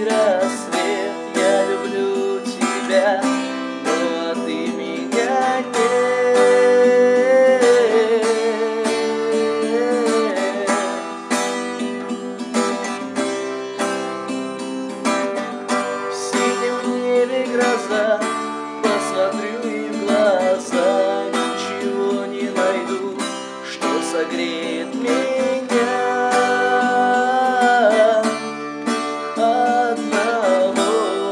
рассвет. Я люблю тебя, но ты меня нет. В синем небе гроза, посмотрю и в глаза, ничего не найду, что согреет меня одного.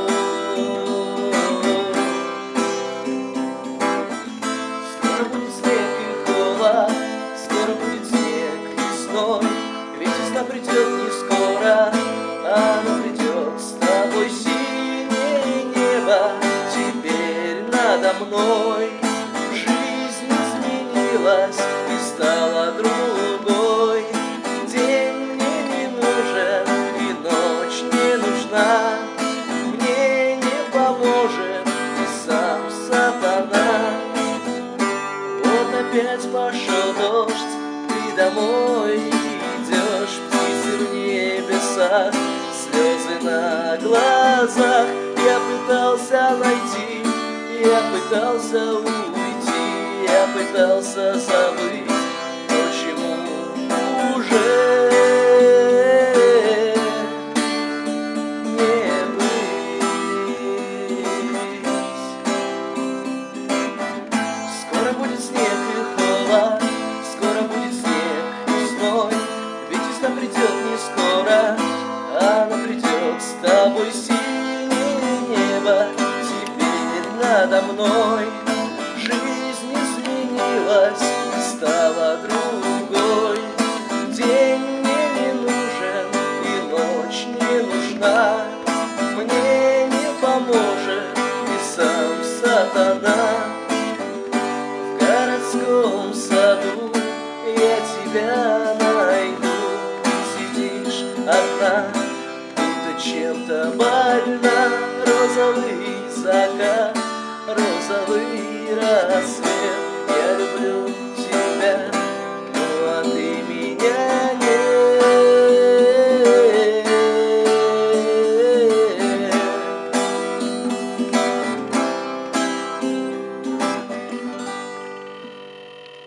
Скоро будет снег и холод, скоро будет снег весной, ведь весна придет не скоро, она придет с тобой. Синее небо теперь надо мной, жизнь изменилась и стала другой. День мне не нужен и ночь не нужна, мне не поможет и сам сатана. Вот опять пошел дождь, ты домой идешь, птицы в небесах, слезы на глазах. Я пытался найти, я пытался уйти, я пытался забыть, почему уже не быть. Скоро будет снег и холод, скоро будет снег весной, ведь весна придет не скоро, она придет с тобой. Синее небо теперь надо мной, жизнь изменилась и стала другой. День мне не нужен и ночь не нужна, мне не поможет и сам сатана. В городском саду я тебя найду, ты сидишь одна, будто чем-то больна. Розовый закат, розовый рассвет.